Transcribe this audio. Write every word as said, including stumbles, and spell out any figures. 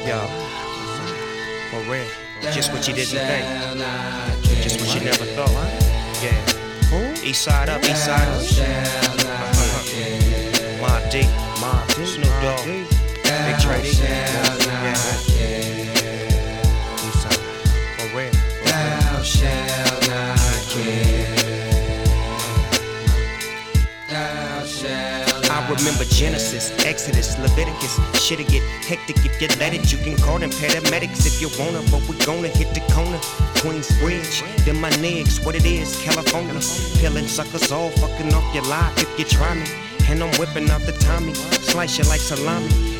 Yo, for real. Just what you didn't think. Just what you never thought. Yeah. East side up, east side up. Uh-huh. Mobb Deep, Mobb, Snoop Dogg, Big Trady. Yeah. East side. For real. Thou shalt not kill. Thou shalt I remember Genesis, Exodus, Leviticus. Shit'll get hectic if you let it. You can call them paramedics if you wanna, but we gonna hit the corner. Queensbridge, then my niggas, what it is, California. Peeling suckers all fucking off your life if you try me. And I'm whipping out the Tommy, slice you like salami.